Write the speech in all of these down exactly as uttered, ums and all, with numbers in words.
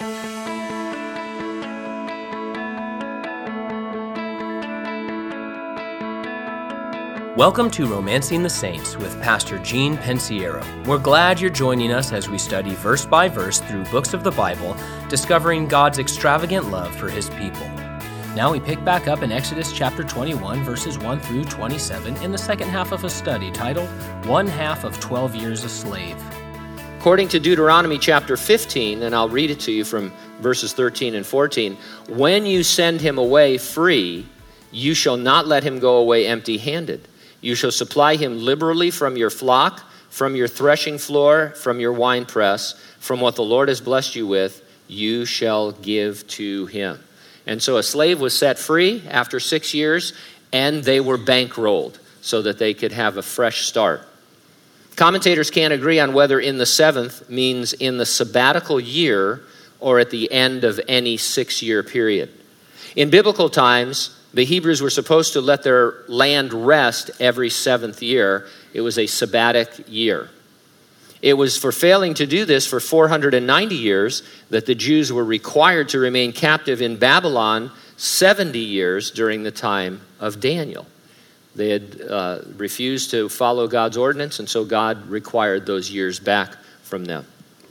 Welcome to Romancing the Saints with Pastor Gene Pensiero. We're glad you're joining us as we study verse by verse through books of the Bible, discovering God's extravagant love for His people. Now we pick back up in Exodus chapter twenty-one, verses one through twenty-seven, in the second half of a study titled, One Half of twelve Years a Slave. According to Deuteronomy chapter fifteen, and I'll read it to you from verses thirteen and fourteen, when you send him away free, you shall not let him go away empty-handed. You shall supply him liberally from your flock, from your threshing floor, from your winepress, from what the Lord has blessed you with, you shall give to him. And so a slave was set free after six years, and they were bankrolled so that they could have a fresh start. Commentators can't agree on whether in the seventh means in the sabbatical year or at the end of any six-year period. In biblical times, the Hebrews were supposed to let their land rest every seventh year. It was a sabbatic year. It was for failing to do this for four hundred ninety years that the Jews were required to remain captive in Babylon seventy years during the time of Daniel. They had uh, refused to follow God's ordinance, and so God required those years back from them.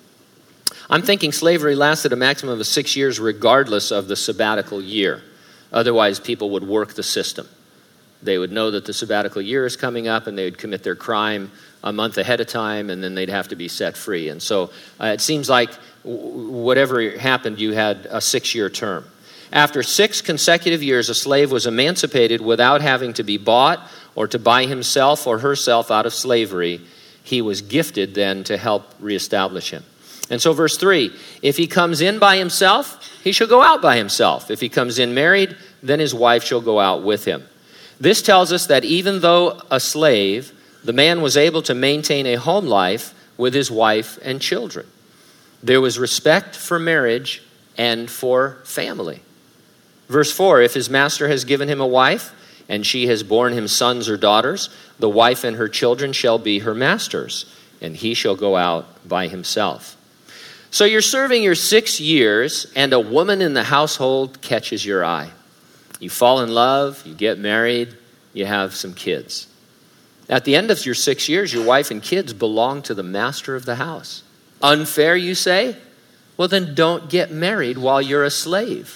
I'm thinking slavery lasted a maximum of six years regardless of the sabbatical year. Otherwise, people would work the system. They would know that the sabbatical year is coming up, and they would commit their crime a month ahead of time, and then they'd have to be set free. And so uh, it seems like w- whatever happened, you had a six-year term. After six consecutive years, a slave was emancipated without having to be bought or to buy himself or herself out of slavery. He was gifted then to help reestablish him. And so verse three, if he comes in by himself, he shall go out by himself. If he comes in married, then his wife shall go out with him. This tells us that even though a slave, the man was able to maintain a home life with his wife and children. There was respect for marriage and for family. Verse four, if his master has given him a wife, and she has borne him sons or daughters, the wife and her children shall be her master's, and he shall go out by himself. So you're serving your six years, and a woman in the household catches your eye. You fall in love, you get married, you have some kids. At the end of your six years, your wife and kids belong to the master of the house. Unfair, you say? Well, then don't get married while you're a slave.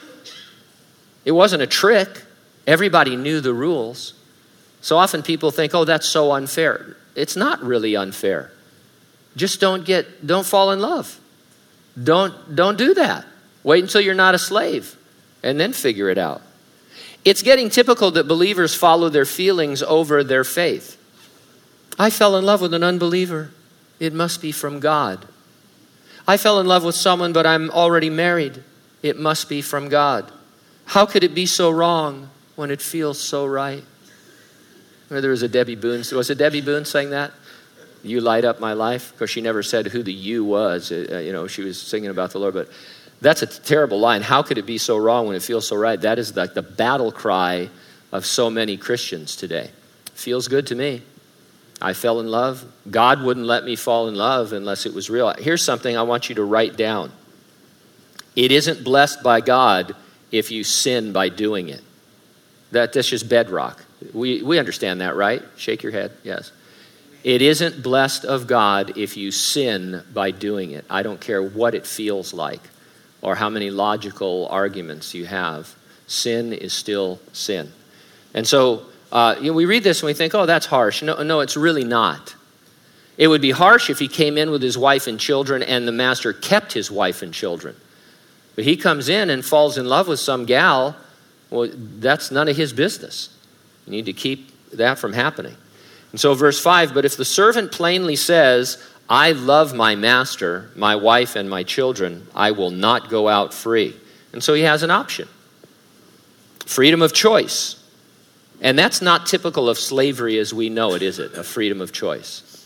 It wasn't a trick. Everybody knew the rules. So often people think, oh, that's so unfair. It's not really unfair. Just don't get, don't fall in love. Don't, don't do that. Wait until you're not a slave and then figure it out. It's getting typical that believers follow their feelings over their faith. I fell in love with an unbeliever. It must be from God. I fell in love with someone, but I'm already married. It must be from God. How could it be so wrong when it feels so right? There was a Debbie Boone. Was it Debbie Boone saying that? You light up my life? Of course, she never said who the you was. Uh, you know, she was singing about the Lord, but that's a terrible line. How could it be so wrong when it feels so right? That is like the battle cry of so many Christians today. Feels good to me. I fell in love. God wouldn't let me fall in love unless it was real. Here's something I want you to write down. It isn't blessed by God if you sin by doing it. That, that's just bedrock. We, we understand that, right? Shake your head. Yes. It isn't blessed of God if you sin by doing it. I don't care what it feels like or how many logical arguments you have. Sin is still sin. And so uh, you know, we read this and we think, oh, that's harsh. No, no, it's really not. It would be harsh if he came in with his wife and children and the master kept his wife and children. But he comes in and falls in love with some gal. Well, that's none of his business. You need to keep that from happening. And so verse five, but if the servant plainly says, I love my master, my wife, and my children, I will not go out free. And so he has an option. Freedom of choice. And that's not typical of slavery as we know it, is it? A freedom of choice.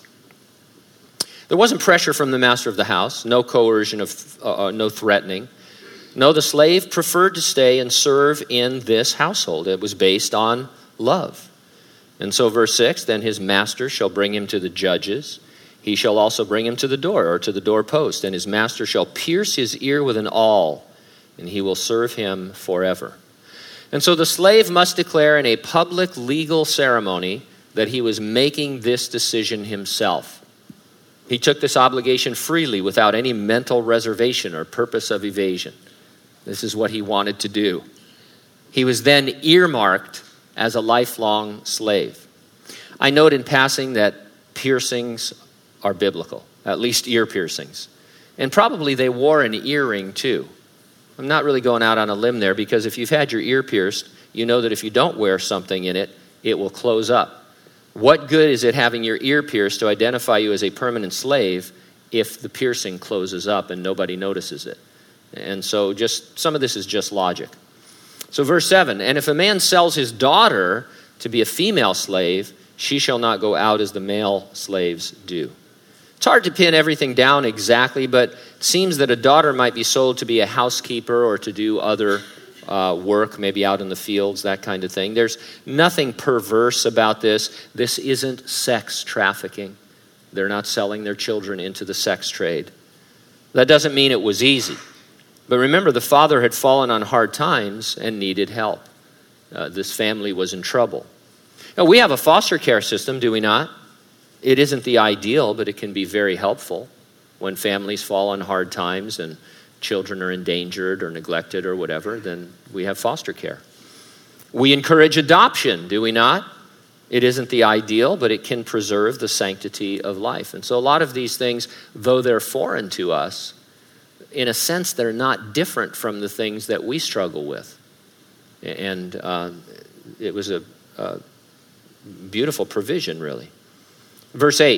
There wasn't pressure from the master of the house, no coercion, of, uh, no threatening. No, the slave preferred to stay and serve in this household. It was based on love. And so verse six, then his master shall bring him to the judges. He shall also bring him to the door or to the doorpost, and his master shall pierce his ear with an awl, and he will serve him forever. And so the slave must declare in a public legal ceremony that he was making this decision himself. He took this obligation freely without any mental reservation or purpose of evasion. This is what he wanted to do. He was then earmarked as a lifelong slave. I note in passing that piercings are biblical, at least ear piercings. And probably they wore an earring too. I'm not really going out on a limb there, because if you've had your ear pierced, you know that if you don't wear something in it, it will close up. What good is it having your ear pierced to identify you as a permanent slave if the piercing closes up and nobody notices it? And so just some of this is just logic. So verse seven, and if a man sells his daughter to be a female slave, she shall not go out as the male slaves do. It's hard to pin everything down exactly, but it seems that a daughter might be sold to be a housekeeper or to do other uh, work, maybe out in the fields, that kind of thing. There's nothing perverse about this. This isn't sex trafficking. They're not selling their children into the sex trade. That doesn't mean it was easy. But remember, the father had fallen on hard times and needed help. Uh, this family was in trouble. Now, we have a foster care system, do we not? It isn't the ideal, but it can be very helpful when families fall on hard times and children are endangered or neglected or whatever. Then we have foster care. We encourage adoption, do we not? It isn't the ideal, but it can preserve the sanctity of life. And so a lot of these things, though they're foreign to us, in a sense, they're not different from the things that we struggle with. And uh, it was a, a beautiful provision, really. Verse eight,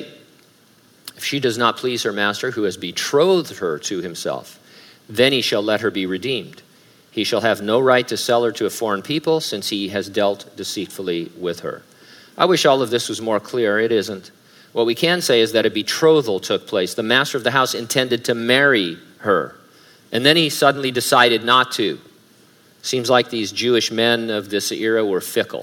if she does not please her master who has betrothed her to himself, then he shall let her be redeemed. He shall have no right to sell her to a foreign people, since he has dealt deceitfully with her. I wish all of this was more clear. It isn't. What we can say is that a betrothal took place. The master of the house intended to marry her, and then he suddenly decided not to. Seems like these Jewish men of this era were fickle.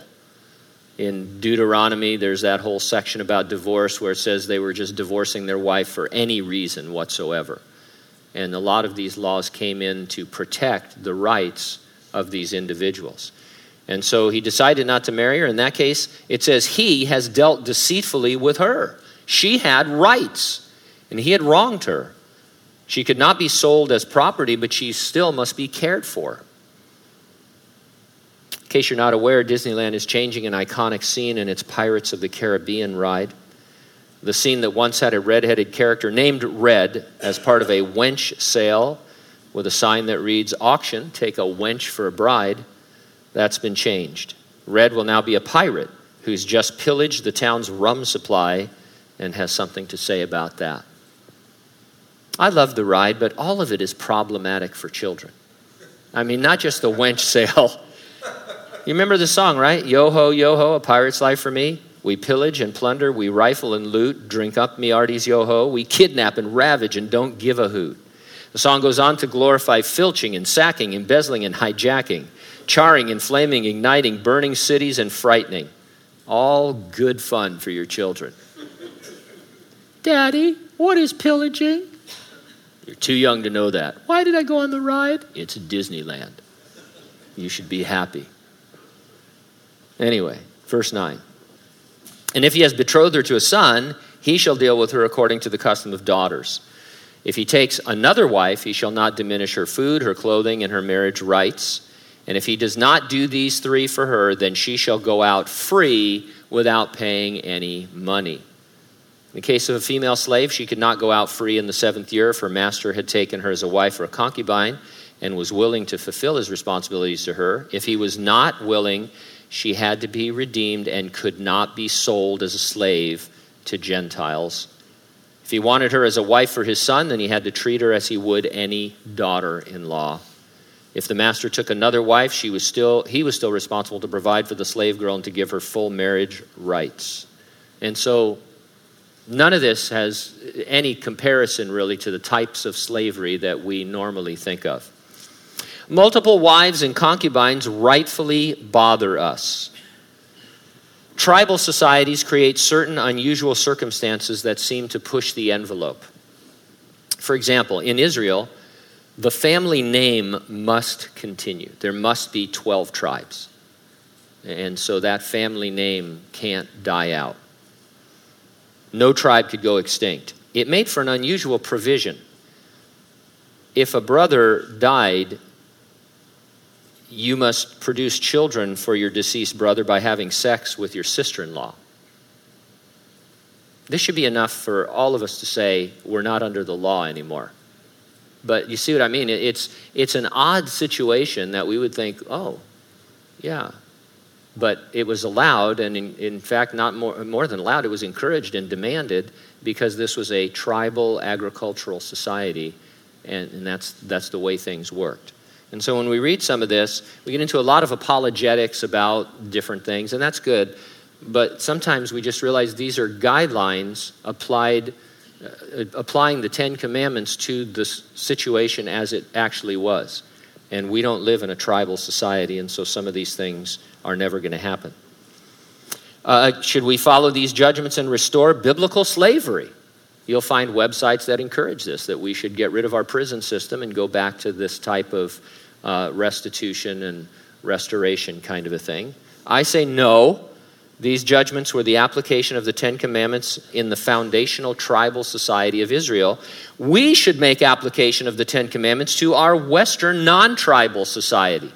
In Deuteronomy, there's that whole section about divorce where it says they were just divorcing their wife for any reason whatsoever. And a lot of these laws came in to protect the rights of these individuals. And so he decided not to marry her. In that case, it says he has dealt deceitfully with her. She had rights, and he had wronged her. She could not be sold as property, but she still must be cared for. In case you're not aware, Disneyland is changing an iconic scene in its Pirates of the Caribbean ride. The scene that once had a red-headed character named Red as part of a wench sale with a sign that reads, "Auction, take a wench for a bride," that's been changed. Red will now be a pirate who's just pillaged the town's rum supply and has something to say about that. I love the ride, but all of it is problematic for children. I mean, not just the wench sale. You remember the song, right? Yo-ho, yo-ho, a pirate's life for me. We pillage and plunder, we rifle and loot, drink up me arties yo-ho. We kidnap and ravage and don't give a hoot. The song goes on to glorify filching and sacking, embezzling and hijacking, charring, inflaming, igniting, burning cities and frightening. All good fun for your children. Daddy, what is pillaging? You're too young to know that. Why did I go on the ride? It's Disneyland. You should be happy. Anyway, verse nine. And if he has betrothed her to a son, he shall deal with her according to the custom of daughters. If he takes another wife, he shall not diminish her food, her clothing, and her marriage rights. And if he does not do these three for her, then she shall go out free without paying any money. In the case of a female slave, she could not go out free in the seventh year if her master had taken her as a wife or a concubine and was willing to fulfill his responsibilities to her. If he was not willing, she had to be redeemed and could not be sold as a slave to Gentiles. If he wanted her as a wife for his son, then he had to treat her as he would any daughter-in-law. If the master took another wife, she was still he was still responsible to provide for the slave girl and to give her full marriage rights. And so none of this has any comparison really to the types of slavery that we normally think of. Multiple wives and concubines rightfully bother us. Tribal societies create certain unusual circumstances that seem to push the envelope. For example, in Israel, the family name must continue. There must be twelve tribes. And so that family name can't die out. No tribe could go extinct. It made for an unusual provision. If a brother died, you must produce children for your deceased brother by having sex with your sister-in-law. This should be enough for all of us to say we're not under the law anymore. But you see what I mean? It's, it's an odd situation that we would think, oh, yeah. But it was allowed, and in, in fact, not more, more than allowed, it was encouraged and demanded because this was a tribal agricultural society, and, and that's, that's the way things worked. And so when we read some of this, we get into a lot of apologetics about different things, and that's good. But sometimes we just realize these are guidelines applied, uh, applying the Ten Commandments to the situation as it actually was. And we don't live in a tribal society, and so some of these things are never going to happen. Uh, should we follow these judgments and restore biblical slavery? You'll find websites that encourage this, that we should get rid of our prison system and go back to this type of uh, restitution and restoration kind of a thing. I say no. These judgments were the application of the Ten Commandments in the foundational tribal society of Israel. We should make application of the Ten Commandments to our Western non-tribal society.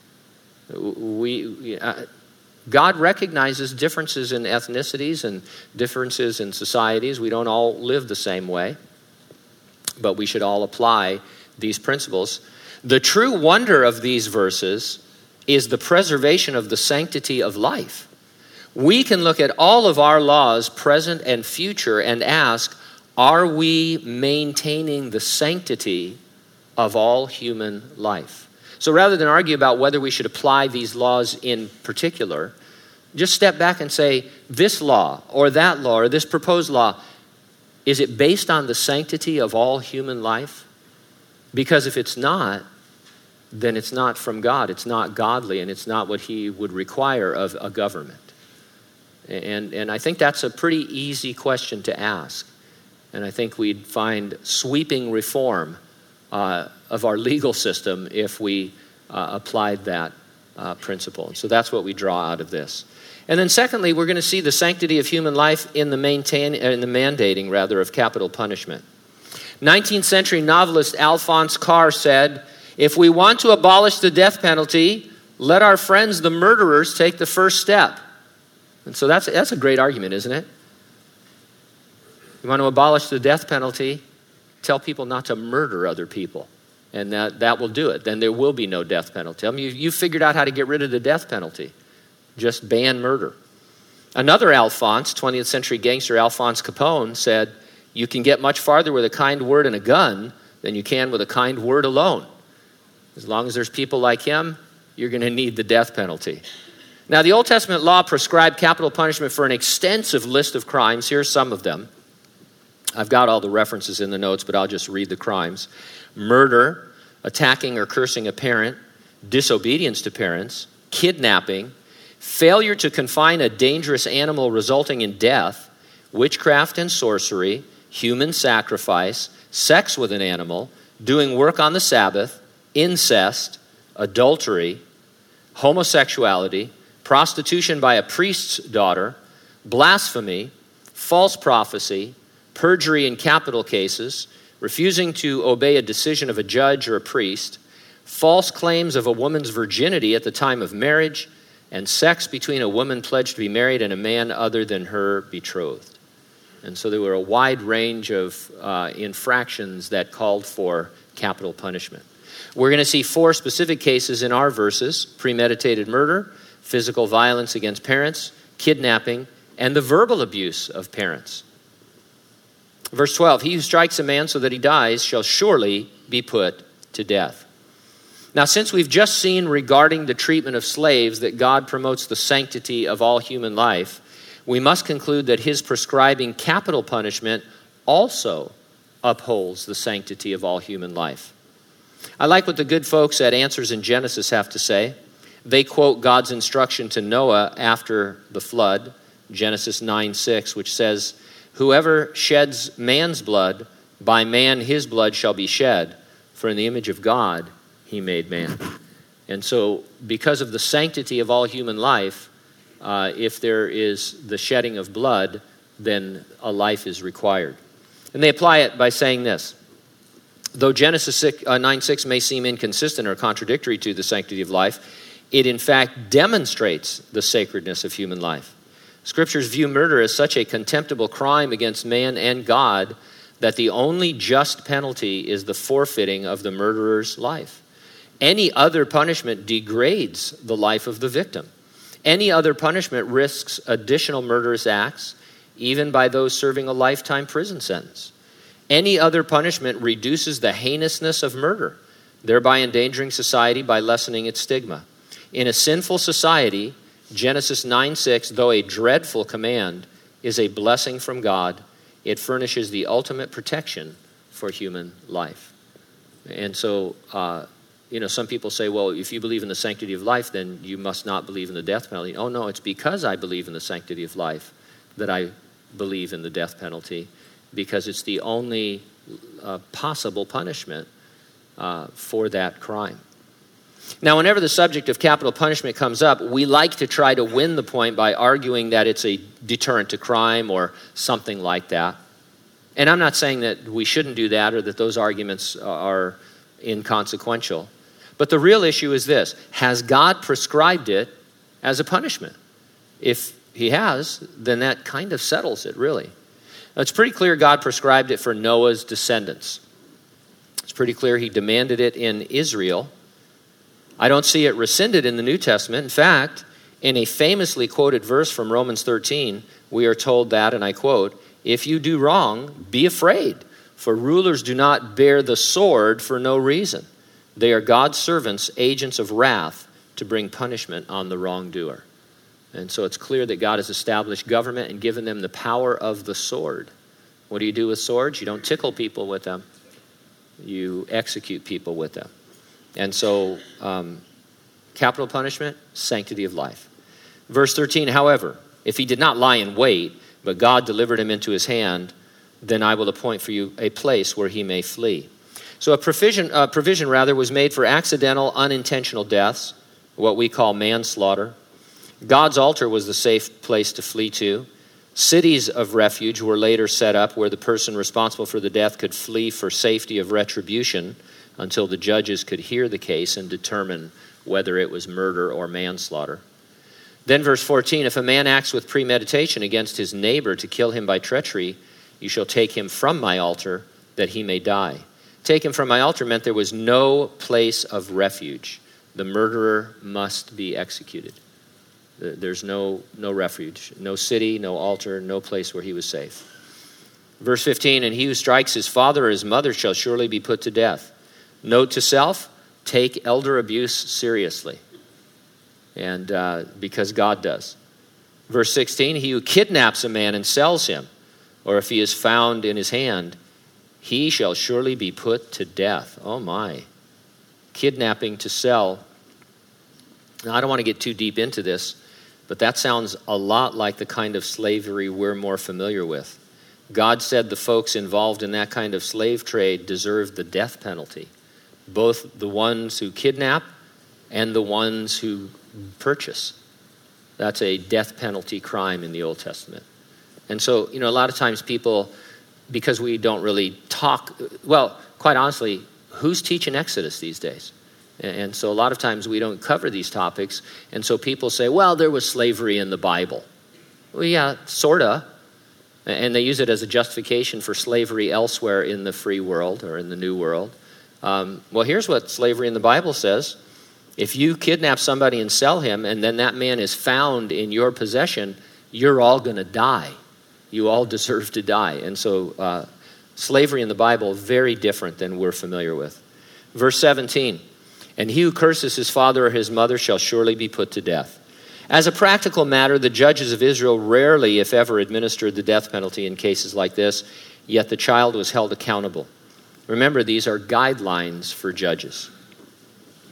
We, uh, God recognizes differences in ethnicities and differences in societies. We don't all live the same way, but we should all apply these principles. The true wonder of these verses is the preservation of the sanctity of life. We can look at all of our laws, present and future, and ask, are we maintaining the sanctity of all human life? So rather than argue about whether we should apply these laws in particular, just step back and say, this law or that law or this proposed law, is it based on the sanctity of all human life? Because if it's not, then it's not from God. It's not godly, and it's not what he would require of a government. And, and I think that's a pretty easy question to ask. And I think we'd find sweeping reform uh, of our legal system if we uh, applied that uh, principle. And so that's what we draw out of this. And then secondly, we're going to see the sanctity of human life in the, maintain, in the mandating, rather, of capital punishment. nineteenth century novelist Alphonse Karr said, if we want to abolish the death penalty, let our friends the murderers take the first step. And so that's, that's a great argument, isn't it? You want to abolish the death penalty, tell people not to murder other people. And that, that will do it. Then there will be no death penalty. I mean, you, you figured out how to get rid of the death penalty. Just ban murder. Another Alphonse, twentieth century gangster Alphonse Capone, said, you can get much farther with a kind word and a gun than you can with a kind word alone. As long as there's people like him, you're going to need the death penalty. Now, the Old Testament law prescribed capital punishment for an extensive list of crimes. Here's some of them. I've got all the references in the notes, but I'll just read the crimes. Murder, attacking or cursing a parent, disobedience to parents, kidnapping, failure to confine a dangerous animal resulting in death, witchcraft and sorcery, human sacrifice, sex with an animal, doing work on the Sabbath, incest, adultery, homosexuality, prostitution by a priest's daughter, blasphemy, false prophecy, perjury in capital cases, refusing to obey a decision of a judge or a priest, false claims of a woman's virginity at the time of marriage, and sex between a woman pledged to be married and a man other than her betrothed. And so there were a wide range of uh, infractions that called for capital punishment. We're going to see four specific cases in our verses: premeditated murder, physical violence against parents, kidnapping, and the verbal abuse of parents. Verse twelve, he who strikes a man so that he dies shall surely be put to death. Now, since we've just seen regarding the treatment of slaves that God promotes the sanctity of all human life, we must conclude that his prescribing capital punishment also upholds the sanctity of all human life. I like what the good folks at Answers in Genesis have to say. They quote God's instruction to Noah after the flood, Genesis nine six, which says, "Whoever sheds man's blood, by man his blood shall be shed, for in the image of God he made man." And so because of the sanctity of all human life, uh, if there is the shedding of blood, then a life is required. And they apply it by saying this: though Genesis nine six may seem inconsistent or contradictory to the sanctity of life, it in fact demonstrates the sacredness of human life. Scriptures view murder as such a contemptible crime against man and God that the only just penalty is the forfeiting of the murderer's life. Any other punishment degrades the life of the victim. Any other punishment risks additional murderous acts, even by those serving a lifetime prison sentence. Any other punishment reduces the heinousness of murder, thereby endangering society by lessening its stigma. In a sinful society, Genesis nine six, though a dreadful command, is a blessing from God. It furnishes the ultimate protection for human life. And so, uh, you know, some people say, well, if you believe in the sanctity of life, then you must not believe in the death penalty. Oh, no, it's because I believe in the sanctity of life that I believe in the death penalty, because it's the only uh, possible punishment uh, for that crime. Now, whenever the subject of capital punishment comes up, we like to try to win the point by arguing that it's a deterrent to crime or something like that. And I'm not saying that we shouldn't do that or that those arguments are inconsequential. But the real issue is this: has God prescribed it as a punishment? If he has, then that kind of settles it, really. Now, it's pretty clear God prescribed it for Noah's descendants. It's pretty clear he demanded it in Israel. I don't see it rescinded in the New Testament. In fact, in a famously quoted verse from Romans thirteen, we are told that, and I quote, "If you do wrong, be afraid, for rulers do not bear the sword for no reason. They are God's servants, agents of wrath, to bring punishment on the wrongdoer." And so it's clear that God has established government and given them the power of the sword. What do you do with swords? You don't tickle people with them. You execute people with them. And so um, capital punishment, sanctity of life. Verse thirteen, "However, if he did not lie in wait, but God delivered him into his hand, then I will appoint for you a place where he may flee." So a provision, uh, provision rather was made for accidental, unintentional deaths, what we call manslaughter. God's altar was the safe place to flee to. Cities of refuge were later set up where the person responsible for the death could flee for safety of retribution until the judges could hear the case and determine whether it was murder or manslaughter. Then verse fourteen, "If a man acts with premeditation against his neighbor to kill him by treachery, you shall take him from my altar that he may die." Take him from my altar meant there was no place of refuge. The murderer must be executed. There's no, no refuge, no city, no altar, no place where he was safe. Verse fifteen, "And he who strikes his father or his mother shall surely be put to death." Note to self, take elder abuse seriously. And uh, because God does. Verse sixteen, "He who kidnaps a man and sells him, or if he is found in his hand, he shall surely be put to death." Oh my. Kidnapping to sell. Now, I don't want to get too deep into this, but that sounds a lot like the kind of slavery we're more familiar with. God said the folks involved in that kind of slave trade deserved the death penalty. Both the ones who kidnap and the ones who purchase. That's a death penalty crime in the Old Testament. And so, you know, a lot of times people, because we don't really talk, well, quite honestly, who's teaching Exodus these days? And so a lot of times we don't cover these topics. And so people say, well, there was slavery in the Bible. Well, yeah, sort of. And they use it as a justification for slavery elsewhere in the free world or in the new world. Um, well, here's what slavery in the Bible says. If you kidnap somebody and sell him, and then that man is found in your possession, you're all going to die. You all deserve to die. And so uh, slavery in the Bible, very different than we're familiar with. Verse seventeen, "And he who curses his father or his mother shall surely be put to death." As a practical matter, the judges of Israel rarely, if ever, administered the death penalty in cases like this, yet the child was held accountable. Remember, these are guidelines for judges.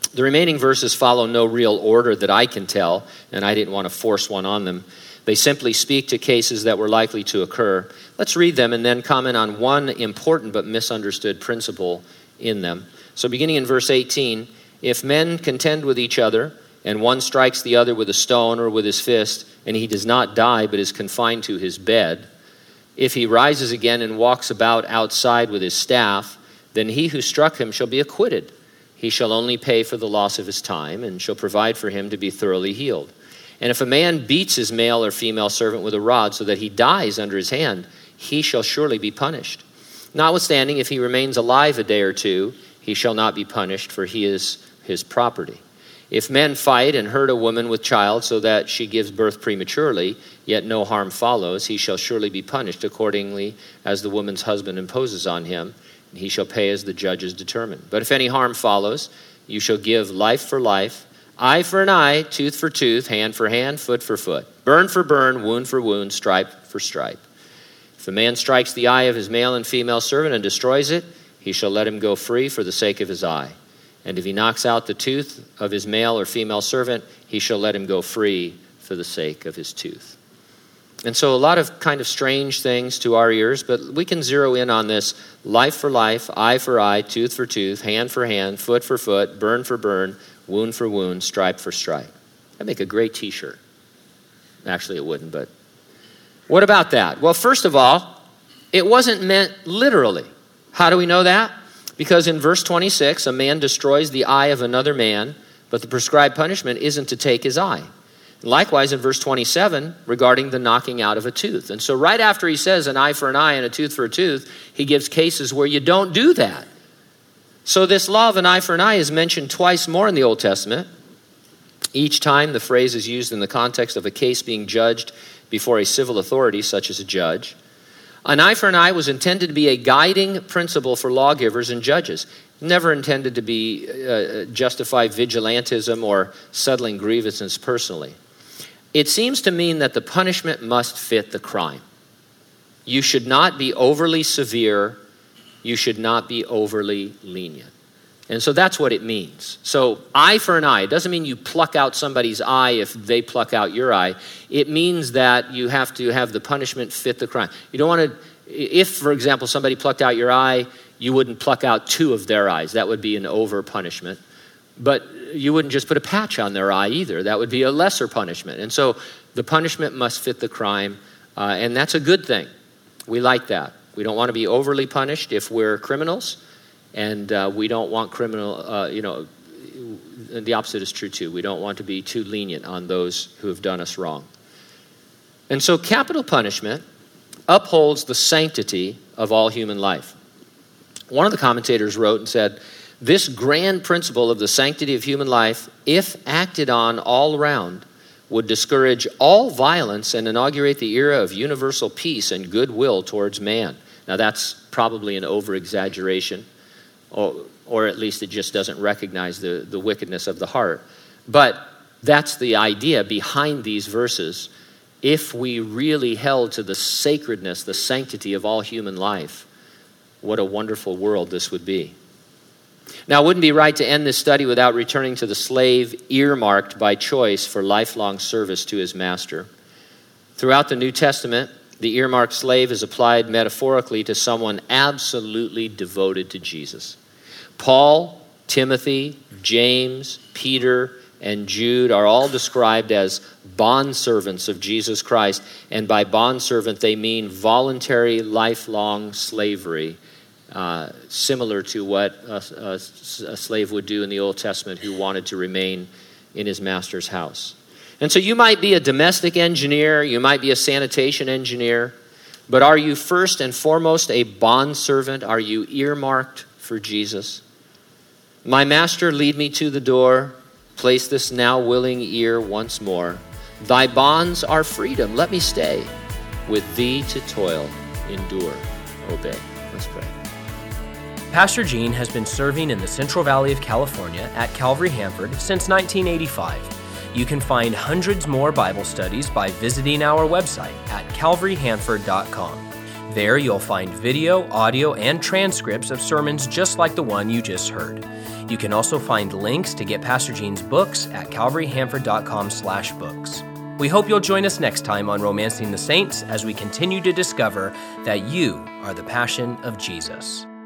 The remaining verses follow no real order that I can tell, and I didn't want to force one on them. They simply speak to cases that were likely to occur. Let's read them and then comment on one important but misunderstood principle in them. So beginning in verse eighteen, if men contend with each other, and one strikes the other with a stone or with his fist, and he does not die but is confined to his bed, if he rises again and walks about outside with his staff, then he who struck him shall be acquitted. He shall only pay for the loss of his time, and shall provide for him to be thoroughly healed. And if a man beats his male or female servant with a rod so that he dies under his hand, he shall surely be punished. Notwithstanding, if he remains alive a day or two, he shall not be punished, for he is his property. If men fight and hurt a woman with child so that she gives birth prematurely, yet no harm follows, he shall surely be punished accordingly as the woman's husband imposes on him, and he shall pay as the judges determine. But if any harm follows, you shall give life for life, eye for an eye, tooth for tooth, hand for hand, foot for foot, burn for burn, wound for wound, stripe for stripe. If a man strikes the eye of his male and female servant and destroys it, he shall let him go free for the sake of his eye. And if he knocks out the tooth of his male or female servant, he shall let him go free for the sake of his tooth. And so a lot of kind of strange things to our ears, but we can zero in on this: life for life, eye for eye, tooth for tooth, hand for hand, foot for foot, burn for burn, wound for wound, stripe for stripe. That'd make a great t-shirt. Actually, it wouldn't, but what about that? Well, first of all, it wasn't meant literally. How do we know that? Because in verse twenty-six, a man destroys the eye of another man, but the prescribed punishment isn't to take his eye. Likewise, in verse twenty-seven, regarding the knocking out of a tooth. And so right after he says an eye for an eye and a tooth for a tooth, he gives cases where you don't do that. So this law of an eye for an eye is mentioned twice more in the Old Testament. Each time the phrase is used in the context of a case being judged before a civil authority, such as a judge. An eye for an eye was intended to be a guiding principle for lawgivers and judges. Never intended to be uh, justify vigilantism or settling grievances personally. It seems to mean that the punishment must fit the crime. You should not be overly severe. You should not be overly lenient. And so that's what it means. So eye for an eye. It doesn't mean you pluck out somebody's eye if they pluck out your eye. It means that you have to have the punishment fit the crime. You don't want to, if, for example, somebody plucked out your eye, you wouldn't pluck out two of their eyes. That would be an over punishment. But you wouldn't just put a patch on their eye either. That would be a lesser punishment. And so the punishment must fit the crime, uh, and that's a good thing. We like that. We don't want to be overly punished if we're criminals. And uh, we don't want criminal, uh, you know, the opposite is true too. We don't want to be too lenient on those who have done us wrong. And so capital punishment upholds the sanctity of all human life. One of the commentators wrote and said, this grand principle of the sanctity of human life, if acted on all around, would discourage all violence and inaugurate the era of universal peace and goodwill towards man. Now that's probably an over-exaggeration. Or, or at least it just doesn't recognize the, the wickedness of the heart. But that's the idea behind these verses. If we really held to the sacredness, the sanctity of all human life, what a wonderful world this would be. Now, it wouldn't be right to end this study without returning to the slave earmarked by choice for lifelong service to his master. Throughout the New Testament, the earmarked slave is applied metaphorically to someone absolutely devoted to Jesus. Paul, Timothy, James, Peter, and Jude are all described as bondservants of Jesus Christ. And by bondservant, they mean voluntary, lifelong slavery, uh, similar to what a, a, a slave would do in the Old Testament who wanted to remain in his master's house. And so you might be a domestic engineer, you might be a sanitation engineer, but are you first and foremost a bondservant? Are you earmarked for Jesus? My master, lead me to the door. Place this now willing ear once more. Thy bonds are freedom. Let me stay. With thee to toil, endure, obey. Let's pray. Pastor Gene has been serving in the Central Valley of California at Calvary Hanford since nineteen eighty-five. You can find hundreds more Bible studies by visiting our website at calvary hanford dot com. There you'll find video, audio, and transcripts of sermons just like the one you just heard. You can also find links to get Pastor Gene's books at calvary hanford dot com slash books. We hope you'll join us next time on Romancing the Saints as we continue to discover that you are the passion of Jesus.